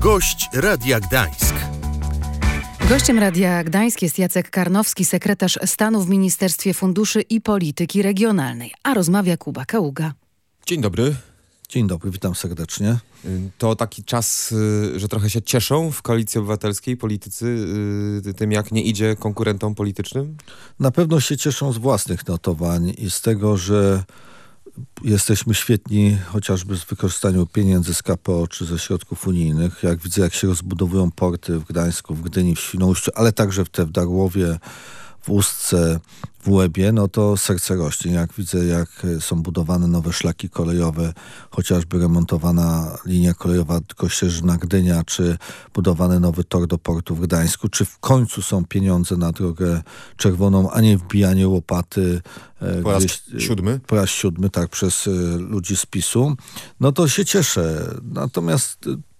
Gość Radia Gdańsk. Gościem Radia Gdańsk jest Jacek Karnowski, sekretarz stanu w Ministerstwie Funduszy i Polityki Regionalnej. A rozmawia Kuba Kaługa. Dzień dobry. Dzień dobry, witam serdecznie. To taki czas, że trochę się cieszą w Koalicji Obywatelskiej politycy tym, jak nie idzie konkurentom politycznym? Na pewno się cieszą z własnych notowań i z tego, że jesteśmy świetni chociażby z wykorzystaniu pieniędzy z KPO czy ze środków unijnych. Jak widzę, jak się rozbudowują porty w Gdańsku, w Gdyni, w Świnoujściu, ale także w Darłowie, w Ustce, w Łebie, no to serce rośnie. Jak widzę, jak są budowane nowe szlaki kolejowe, chociażby remontowana linia kolejowa Kościerzyna-Gdynia, czy budowany nowy tor do portu w Gdańsku, czy w końcu są pieniądze na drogę czerwoną, a nie wbijanie łopaty po raz siódmy? Po raz siódmy, tak, przez ludzi z PiS-u. No to się cieszę. Natomiast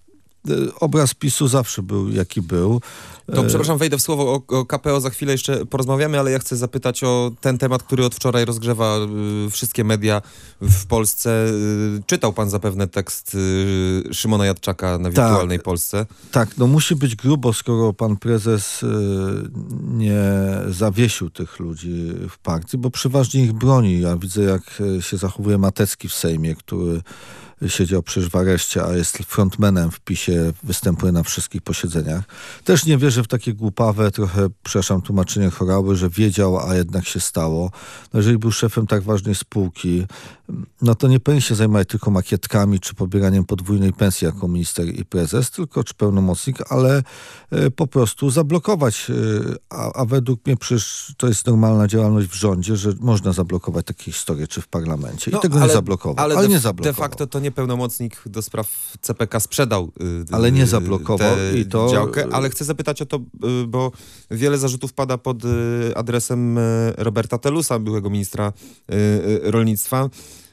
obraz PiS-u zawsze był, jaki był. To przepraszam, wejdę w słowo o KPO, za chwilę jeszcze porozmawiamy, ale ja chcę zapytać o ten temat, który od wczoraj rozgrzewa wszystkie media w Polsce. Czytał pan zapewne tekst Szymona Jadczaka na Wirtualnej Polsce. Tak, no musi być grubo, skoro pan prezes nie zawiesił tych ludzi w partii, bo przeważnie ich broni. Ja widzę, jak się zachowuje Matecki w Sejmie, który siedział przecież w areszcie, a jest frontmanem w PiS-ie, występuje na wszystkich posiedzeniach. Też nie wierzę w takie głupawe, trochę, przepraszam, tłumaczenie Horały, że wiedział, a jednak się stało. No jeżeli był szefem tak ważnej spółki, no to nie powinien się zajmować tylko makietkami, czy pobieraniem podwójnej pensji jako minister i prezes, tylko czy pełnomocnik, ale po prostu zablokować. A według mnie przecież to jest normalna działalność w rządzie, że można zablokować takie historie, czy w parlamencie. I tego nie zablokował. Ale nie zablokował. De facto to nie pełnomocnik do spraw CPK sprzedał ale nie zablokował i to działkę. Ale chcę zapytać o to, bo wiele zarzutów pada pod adresem Roberta Telusa, byłego ministra rolnictwa.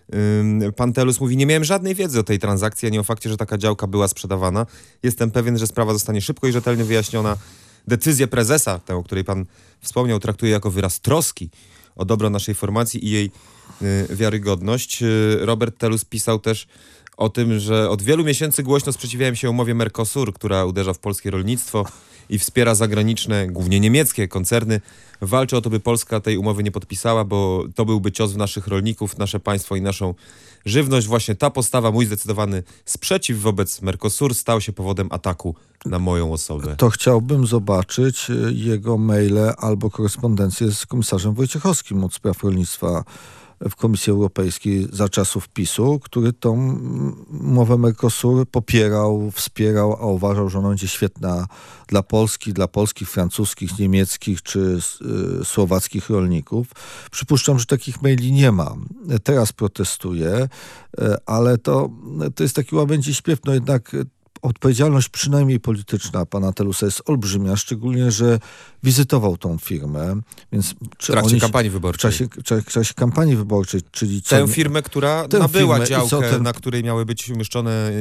Pan Telus mówi, nie miałem żadnej wiedzy o tej transakcji, ani o fakcie, że taka działka była sprzedawana. Jestem pewien, że sprawa zostanie szybko i rzetelnie wyjaśniona. Decyzję prezesa, tę, o której pan wspomniał, traktuję jako wyraz troski o dobro naszej formacji i jej wiarygodność. Robert Telus pisał też o tym, że od wielu miesięcy głośno sprzeciwiałem się umowie Mercosur, która uderza w polskie rolnictwo i wspiera zagraniczne, głównie niemieckie koncerny. Walczę o to, by Polska tej umowy nie podpisała, bo to byłby cios w naszych rolników, nasze państwo i naszą żywność. Właśnie ta postawa, mój zdecydowany sprzeciw wobec Mercosur stał się powodem ataku na moją osobę. To chciałbym zobaczyć jego maile albo korespondencję z komisarzem Wojciechowskim od spraw rolnictwa w Komisji Europejskiej za czasów PiS-u, który tą umowę Mercosur popierał, wspierał, a uważał, że ona będzie świetna dla Polski, dla polskich, francuskich, niemieckich czy słowackich rolników. Przypuszczam, że takich maili nie ma. Teraz protestuje, ale to jest taki łabędzi śpiew, no jednak odpowiedzialność przynajmniej polityczna pana Telusa jest olbrzymia, szczególnie, że wizytował tą firmę. Więc w trakcie kampanii wyborczej. W czasie kampanii wyborczej, czyli tę firmę, która nabyła działkę, na której miały być umieszczone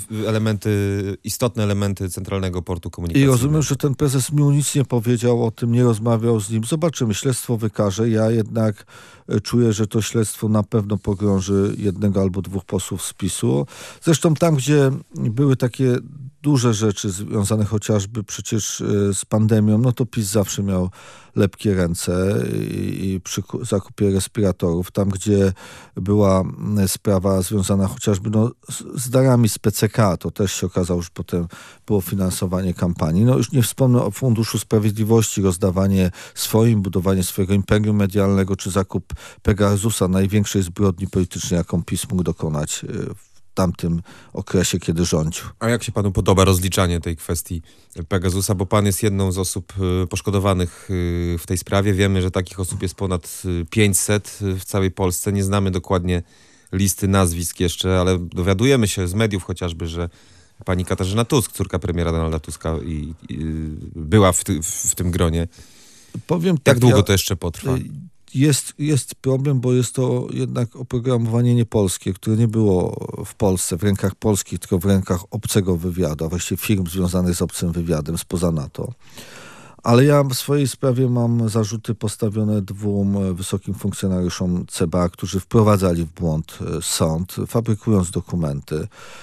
istotne elementy Centralnego Portu Komunikacyjnego. I rozumiem, że ten prezes mi nic nie powiedział o tym, nie rozmawiał z nim. Zobaczymy, śledztwo wykaże. Ja jednak czuję, że to śledztwo na pewno pogrąży jednego albo dwóch posłów z PiS-u. Zresztą tam, gdzie były takie duże rzeczy związane chociażby przecież z pandemią, no to PiS zawsze miał lepkie ręce i przy zakupie respiratorów. Tam, gdzie była sprawa związana chociażby z darami z PCK, to też się okazało, że potem było finansowanie kampanii. No już nie wspomnę o Funduszu Sprawiedliwości, rozdawanie swoim, budowanie swojego imperium medialnego, czy zakup Pegasusa, największej zbrodni politycznej, jaką PiS mógł dokonać w tamtym okresie, kiedy rządził. A jak się panu podoba rozliczanie tej kwestii Pegasusa? Bo pan jest jedną z osób poszkodowanych w tej sprawie. Wiemy, że takich osób jest ponad 500 w całej Polsce. Nie znamy dokładnie listy nazwisk jeszcze, ale dowiadujemy się z mediów chociażby, że pani Katarzyna Tusk, córka premiera Donalda Tuska, była w tym gronie. Powiem tak, jak długo to jeszcze potrwa? Jest problem, bo jest to jednak oprogramowanie niepolskie, które nie było w Polsce, w rękach polskich, tylko w rękach obcego wywiadu, a właściwie firm związanych z obcym wywiadem spoza NATO. Ale ja w swojej sprawie mam zarzuty postawione dwóm wysokim funkcjonariuszom CBA, którzy wprowadzali w błąd sąd, fabrykując dokumenty.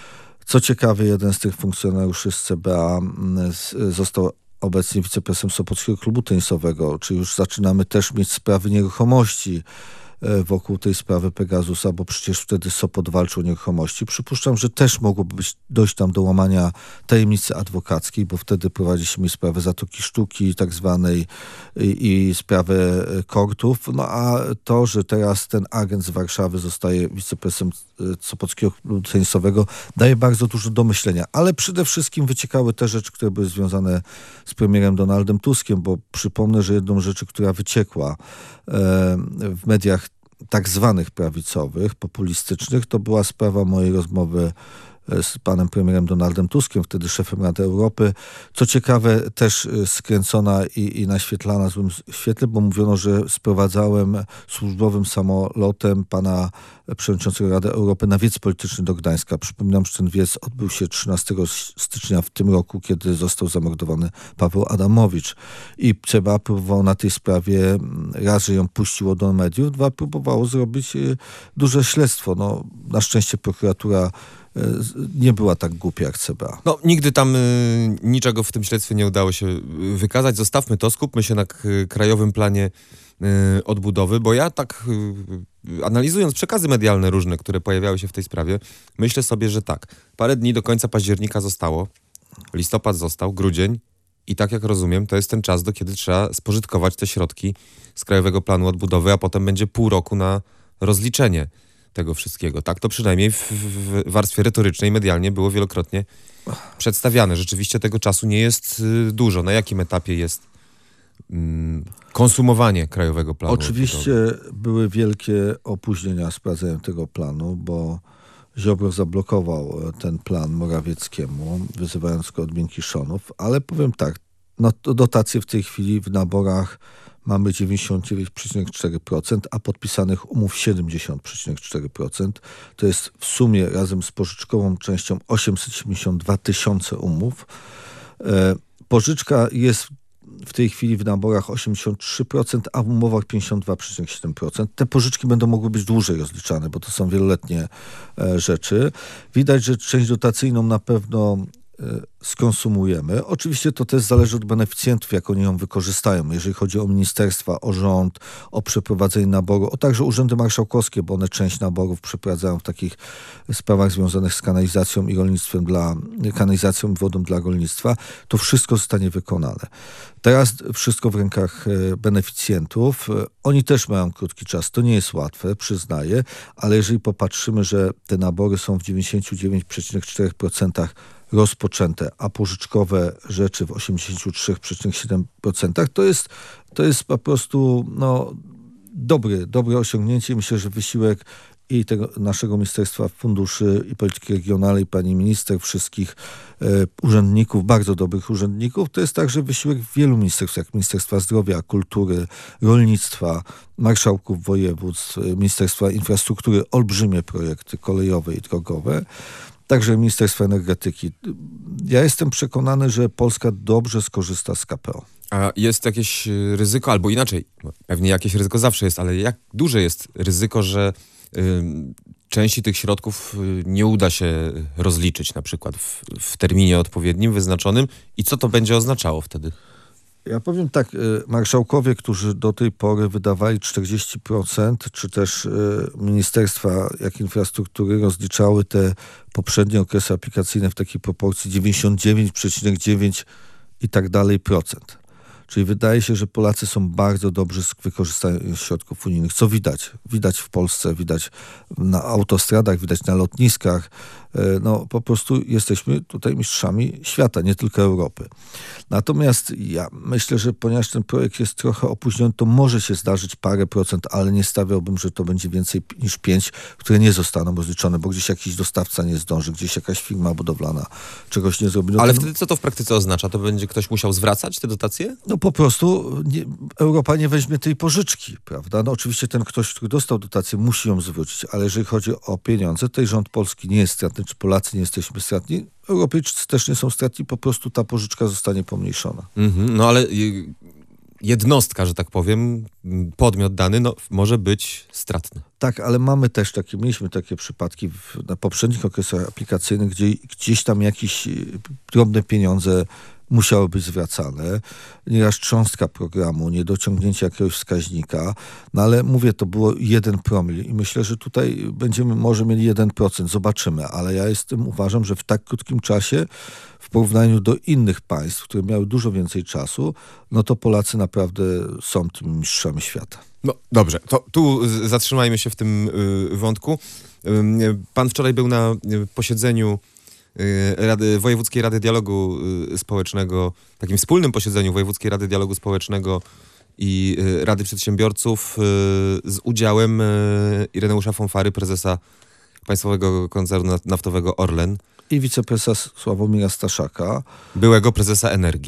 Co ciekawe, jeden z tych funkcjonariuszy z CBA został obecnie wiceprezesem Sopockiego Klubu Tenisowego, czyli już zaczynamy też mieć sprawy nieruchomości wokół tej sprawy Pegasusa, bo przecież wtedy Sopot walczył o nieruchomości. Przypuszczam, że też mogłoby dojść tam do łamania tajemnicy adwokackiej, bo wtedy prowadziliśmy sprawę Zatoki Sztuki tak zwanej i sprawę kortów. No a to, że teraz ten agent z Warszawy zostaje wiceprezesem Sopockiego Klubu Tenisowego, daje bardzo dużo do myślenia. Ale przede wszystkim wyciekały te rzeczy, które były związane z premierem Donaldem Tuskiem, bo przypomnę, że jedną rzeczy, która wyciekła w mediach tak zwanych prawicowych, populistycznych, to była sprawa mojej rozmowy z panem premierem Donaldem Tuskiem, wtedy szefem Rady Europy. Co ciekawe, też skręcona i naświetlana w złym świetle, bo mówiono, że sprowadzałem służbowym samolotem pana przewodniczącego Rady Europy na wiec polityczny do Gdańska. Przypominam, że ten wiec odbył się 13 stycznia w tym roku, kiedy został zamordowany Paweł Adamowicz. I CBA próbowało na tej sprawie, raz, że ją puściło do mediów, dwa, próbowało zrobić duże śledztwo. No, na szczęście prokuratura nie była tak głupia jak CBA. No, nigdy tam niczego w tym śledztwie nie udało się wykazać. Zostawmy to, skupmy się na krajowym planie odbudowy, bo ja tak analizując przekazy medialne różne, które pojawiały się w tej sprawie, myślę sobie, że tak, parę dni do końca października zostało, listopad został, grudzień i tak jak rozumiem, to jest ten czas, do kiedy trzeba spożytkować te środki z Krajowego Planu Odbudowy, a potem będzie pół roku na rozliczenie tego wszystkiego. Tak to przynajmniej w warstwie retorycznej, medialnie było wielokrotnie przedstawiane. Rzeczywiście tego czasu nie jest dużo. Na jakim etapie jest konsumowanie Krajowego Planu Oczywiście były wielkie opóźnienia z wprowadzeniem tego planu, bo Ziobro zablokował ten plan Morawieckiemu, wyzywając go od miękiszonów, ale powiem tak, no to dotacje w tej chwili w naborach mamy 99,4%, a podpisanych umów 70,4%. To jest w sumie razem z pożyczkową częścią 872 tysiące umów. Pożyczka jest w tej chwili w naborach 83%, a w umowach 52,7%. Te pożyczki będą mogły być dłużej rozliczane, bo to są wieloletnie rzeczy. Widać, że część dotacyjną na pewno skonsumujemy. Oczywiście to też zależy od beneficjentów, jak oni ją wykorzystają. Jeżeli chodzi o ministerstwa, o rząd, o przeprowadzenie naboru, o także urzędy marszałkowskie, bo one część naborów przeprowadzają w takich sprawach związanych z kanalizacją i rolnictwem kanalizacją i wodą dla rolnictwa, to wszystko zostanie wykonane. Teraz wszystko w rękach beneficjentów. Oni też mają krótki czas. To nie jest łatwe, przyznaję, ale jeżeli popatrzymy, że te nabory są w 99,4% rozpoczęte, a pożyczkowe rzeczy w 83,7%, to jest po prostu dobre osiągnięcie. Myślę, że wysiłek i tego naszego Ministerstwa Funduszy i Polityki Regionalnej, pani minister, wszystkich urzędników, bardzo dobrych urzędników, to jest także wysiłek wielu ministerstw, jak Ministerstwa Zdrowia, Kultury, Rolnictwa, marszałków województw, Ministerstwa Infrastruktury, olbrzymie projekty kolejowe i drogowe. Także Ministerstwo Energetyki. Ja jestem przekonany, że Polska dobrze skorzysta z KPO. A jest jakieś ryzyko, albo inaczej, pewnie jakieś ryzyko zawsze jest, ale jak duże jest ryzyko, że części tych środków nie uda się rozliczyć na przykład w terminie odpowiednim, wyznaczonym i co to będzie oznaczało wtedy? Ja powiem tak, marszałkowie, którzy do tej pory wydawali 40%, czy też ministerstwa jak infrastruktury rozliczały te poprzednie okresy aplikacyjne w takiej proporcji 99,9 i tak dalej procent. Czyli wydaje się, że Polacy są bardzo dobrzy z wykorzystaniem środków unijnych. Co widać? Widać w Polsce, widać na autostradach, widać na lotniskach. No po prostu jesteśmy tutaj mistrzami świata, nie tylko Europy. Natomiast ja myślę, że ponieważ ten projekt jest trochę opóźniony, to może się zdarzyć parę procent, ale nie stawiałbym, że to będzie więcej niż 5, które nie zostaną rozliczone, bo gdzieś jakiś dostawca nie zdąży, gdzieś jakaś firma budowlana czegoś nie zrobi. Ale wtedy co to w praktyce oznacza? To będzie ktoś musiał zwracać te dotacje? No po prostu Europa nie weźmie tej pożyczki, prawda? No oczywiście ten ktoś, który dostał dotację, musi ją zwrócić, ale jeżeli chodzi o pieniądze, to rząd polski nie jest stratny, czy Polacy nie jesteśmy stratni, Europejczycy też nie są stratni, po prostu ta pożyczka zostanie pomniejszona. No ale jednostka, że tak powiem, podmiot dany, może być stratny. Tak, ale mieliśmy takie przypadki na poprzednich okresach aplikacyjnych, gdzie gdzieś tam jakieś drobne pieniądze musiały być zwracane. Nieraz cząstka programu, niedociągnięcie jakiegoś wskaźnika, ale mówię, to było 1 promil i myślę, że tutaj będziemy może mieli 1%, zobaczymy, ale ja uważam, że w tak krótkim czasie w porównaniu do innych państw, które miały dużo więcej czasu, to Polacy naprawdę są tymi mistrzami świata. No dobrze, to tu zatrzymajmy się w tym wątku. Pan wczoraj był na posiedzeniu Wojewódzkiej Rady Dialogu Społecznego, takim wspólnym posiedzeniu Wojewódzkiej Rady Dialogu Społecznego i Rady Przedsiębiorców z udziałem Ireneusza Fonfary, prezesa Państwowego Koncernu Naftowego Orlen. I wiceprezesa Sławomira Staszaka. Byłego prezesa Energii.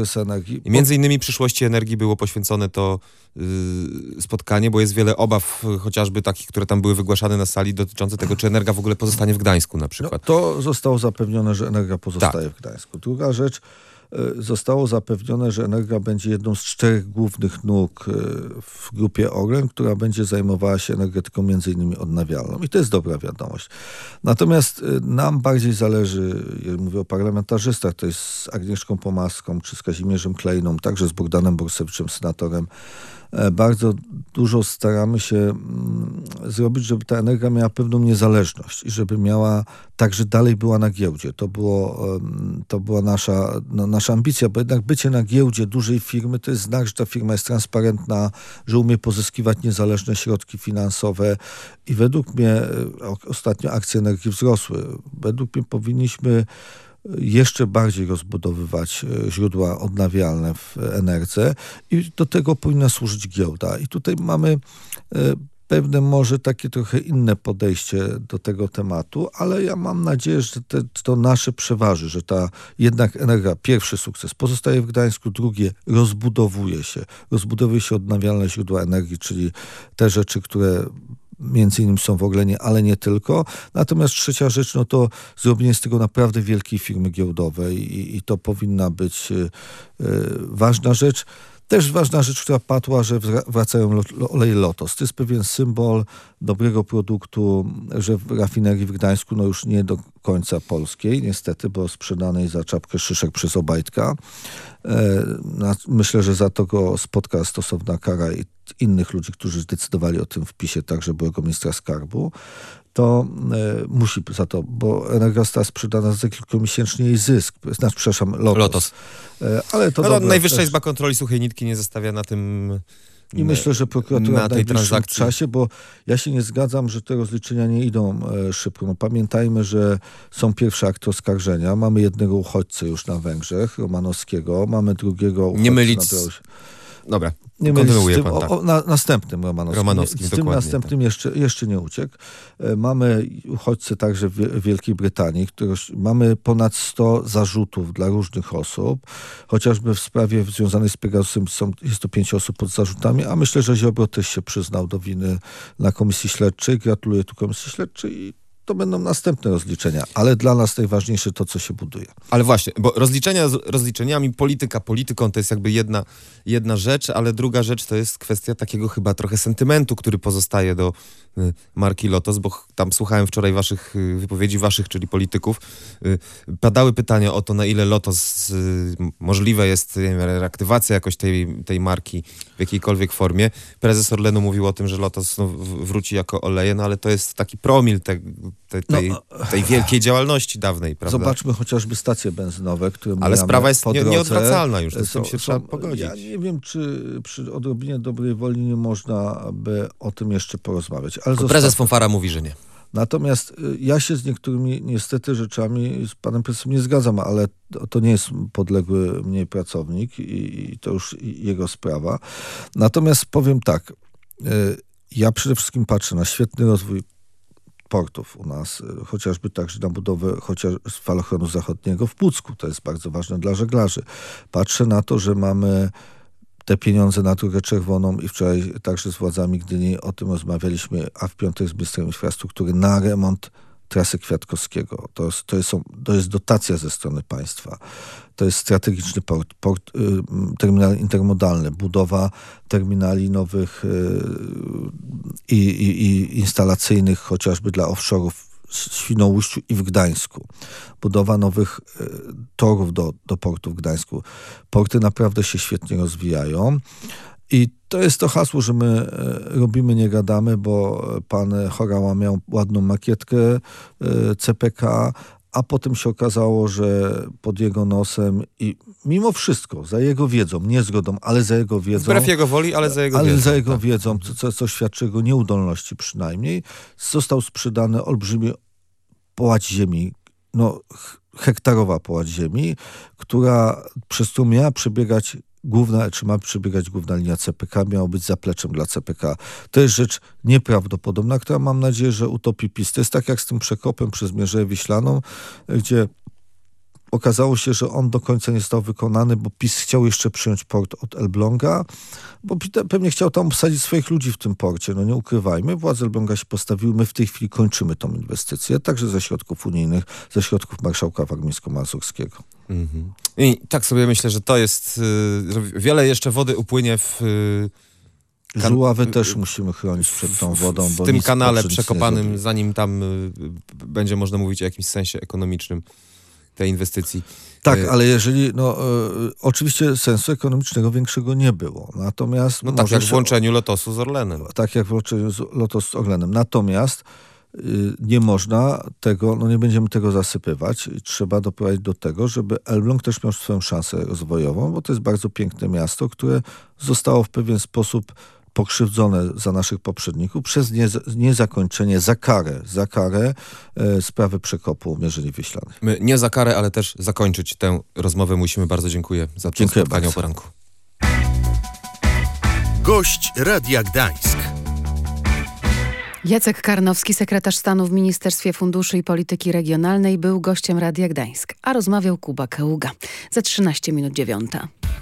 I między innymi przyszłości energii było poświęcone to spotkanie, bo jest wiele obaw, chociażby takich, które tam były wygłaszane na sali, dotyczące tego, czy Energa w ogóle pozostanie w Gdańsku na przykład. To zostało zapewnione, że Energa pozostaje w Gdańsku. Druga rzecz, zostało zapewnione, że Energa będzie jedną z 4 głównych nóg w grupie Orlen, która będzie zajmowała się energetyką między innymi odnawialną. I to jest dobra wiadomość. Natomiast nam bardziej zależy, mówię o parlamentarzystach, to jest z Agnieszką Pomaską czy z Kazimierzem Klejną, także z Bogdanem Borsewiczem, senatorem. Bardzo dużo staramy się zrobić, żeby ta Energa miała pewną niezależność i żeby miała, także dalej była na giełdzie. To była nasza ambicja, bo jednak bycie na giełdzie dużej firmy to jest znak, że ta firma jest transparentna, że umie pozyskiwać niezależne środki finansowe i według mnie ostatnio akcje Energii wzrosły. Według mnie powinniśmy jeszcze bardziej rozbudowywać źródła odnawialne w Enerdze i do tego powinna służyć giełda. I tutaj mamy pewne może takie trochę inne podejście do tego tematu, ale ja mam nadzieję, że to nasze przeważy, że ta jednak Energa, pierwszy sukces, pozostaje w Gdańsku, drugie rozbudowuje się odnawialne źródła energii, czyli te rzeczy, które między innymi są w Orlenie, ale nie tylko. Natomiast trzecia rzecz, to zrobienie z tego naprawdę wielkiej firmy giełdowej i to powinna być ważna rzecz. Też ważna rzecz, która padła, że wracają oleje Lotos. To jest pewien symbol dobrego produktu, że w rafinerii w Gdańsku, już nie do końca polskiej, niestety, bo sprzedanej za czapkę szyszek przez Obajtka. Myślę, że za to go spotka stosowna kara i innych ludzi, którzy zdecydowali o tym wpisie, także byłego ministra skarbu. To musi za to, bo Energa została sprzedana za kilkumiesięczny jej zysk. Przepraszam, Lotos. Ale to Najwyższa Izba Kontroli suchej nitki nie zostawia na tym. I myślę, że prokuratura w najbliższym czasie, bo ja się nie zgadzam, że te rozliczenia nie idą szybko. Pamiętajmy, że są pierwsze akty oskarżenia. Mamy jednego uchodźcę już na Węgrzech, Romanowskiego. Mamy drugiego uchodźcę na Białorusi. Dobra, kontynuuje pan. Następnym Romanowskim. Z tym następnym jeszcze nie uciekł. Mamy uchodźcę także w Wielkiej Brytanii, mamy ponad 100 zarzutów dla różnych osób. Chociażby w sprawie związanej z Pegasusem jest to 5 osób pod zarzutami, a myślę, że Ziobro też się przyznał do winy na komisji śledczej. Gratuluję tu komisji śledczej i to będą następne rozliczenia, ale dla nas najważniejsze to, co się buduje. Ale właśnie, bo rozliczenia z rozliczeniami, polityką to jest jakby jedna rzecz, ale druga rzecz to jest kwestia takiego chyba trochę sentymentu, który pozostaje do marki Lotos, bo tam słuchałem wczoraj wypowiedzi waszych, czyli polityków. Padały pytania o to, na ile Lotos możliwe jest reaktywacja jakoś tej marki w jakiejkolwiek formie. Prezes Orlenu mówił o tym, że Lotos wróci jako oleje, ale to jest taki promil tej wielkiej działalności dawnej, prawda? Zobaczmy chociażby stacje benzynowe, które ale sprawa jest nieodwracalna już, z tym się trzeba pogodzić. Ja nie wiem, czy przy odrobinie dobrej woli nie można by o tym jeszcze porozmawiać. Ale prezes Fonfara mówi, że nie. Natomiast ja się z niektórymi niestety rzeczami z panem prezesem nie zgadzam, ale to nie jest podległy mnie pracownik i to już jego sprawa. Natomiast powiem tak, ja przede wszystkim patrzę na świetny rozwój portów u nas, chociażby także na budowę falochronu zachodniego w Pucku. To jest bardzo ważne dla żeglarzy. Patrzę na to, że mamy te pieniądze na Drogę Czerwoną i wczoraj także z władzami Gdyni o tym rozmawialiśmy, a w piątek z ministrem infrastruktury na remont trasy Kwiatkowskiego. To jest dotacja ze strony państwa. To jest strategiczny terminal intermodalny, budowa terminali nowych i instalacyjnych, chociażby dla offshore'ów w Świnoujściu i w Gdańsku. Budowa nowych torów do portu w Gdańsku. Porty naprawdę się świetnie rozwijają. I to jest to hasło, że my robimy, nie gadamy, bo pan Horała miał ładną makietkę CPK, a potem się okazało, że pod jego nosem i mimo wszystko, za jego wiedzą, nie zgodą, ale za jego wiedzą... Wbrew jego woli, ale za jego wiedzą. Za jego wiedzą, co świadczy o jego nieudolności przynajmniej, został sprzedany olbrzymi połać ziemi, hektarowa połać ziemi, przez którą miała przebiegać ma przebiegać główna linia CPK, miało być zapleczem dla CPK. To jest rzecz nieprawdopodobna, która mam nadzieję, że utopi PiS. To jest tak jak z tym przekopem przez Mierzeję Wiślaną, gdzie okazało się, że on do końca nie został wykonany, bo PiS chciał jeszcze przyjąć port od Elbląga, bo pewnie chciał tam obsadzić swoich ludzi w tym porcie. Nie ukrywajmy, władze Elbląga się postawiły, my w tej chwili kończymy tą inwestycję, także ze środków unijnych, ze środków marszałka warmińsko-mazurskiego. Mhm. I tak sobie myślę, że to jest... wiele jeszcze wody upłynie w... Żuławy też musimy chronić przed tą wodą. W tym kanale przekopanym, zanim tam będzie można mówić o jakimś sensie ekonomicznym tej inwestycji. Tak, ale jeżeli, oczywiście sensu ekonomicznego większego nie było. Natomiast... tak jak w łączeniu Lotosu z Orlenem. Tak jak w łączeniu Lotosu z Orlenem. Natomiast nie można tego, nie będziemy tego zasypywać. Trzeba doprowadzić do tego, żeby Elbląg też miał swoją szansę rozwojową, bo to jest bardzo piękne miasto, które zostało w pewien sposób pokrzywdzone za naszych poprzedników przez niezakończenie, za karę sprawy przekopu Mierzei Wiślanej. My nie za karę, ale też zakończyć tę rozmowę musimy. Bardzo dziękuję za to spotkanie o poranku. Gość Radia Gdańsk. Jacek Karnowski, sekretarz stanu w Ministerstwie Funduszy i Polityki Regionalnej, był gościem Radia Gdańsk, a rozmawiał Kuba Kaługa. Za 13 minut 9.